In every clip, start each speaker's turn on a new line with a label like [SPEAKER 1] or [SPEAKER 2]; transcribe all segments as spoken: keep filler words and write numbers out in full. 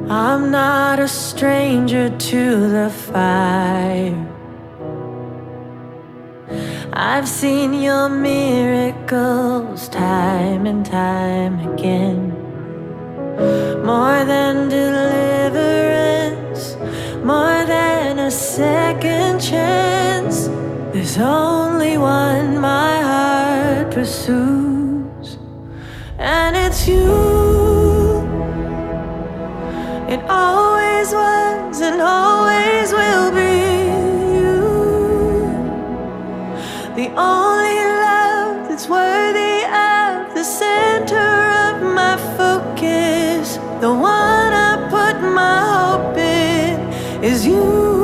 [SPEAKER 1] I'm not a stranger to the fire. I've seen your miracles time and time again. More than deliverance, more than a second chance. There's only one my heart pursues, and it's you. It always was and always will be you. The only love that's worthy of the center of my focus. The one I put my hope in is you.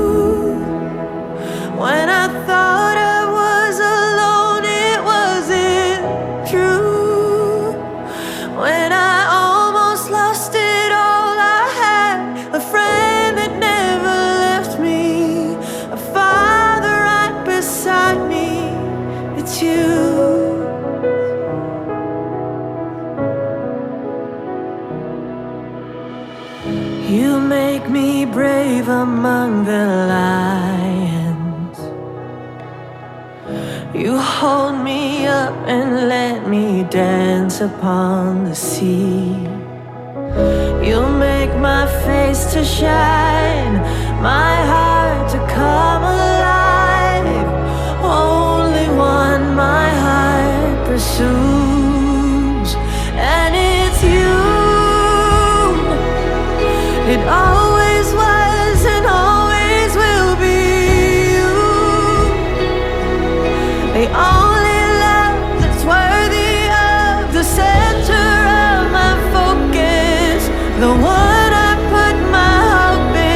[SPEAKER 1] When I thought I was alone, it wasn't true. When I almost lost it all, I had a friend that never left me, a father right beside me. It's you. You make me brave among the lions. You hold me up and let me dance upon the sea. You make my face to shine, my heart to come alive. Only one my heart pursues, and it's you. It always was and always will be you. The only love that's worthy of the center of my focus. The one I put my hope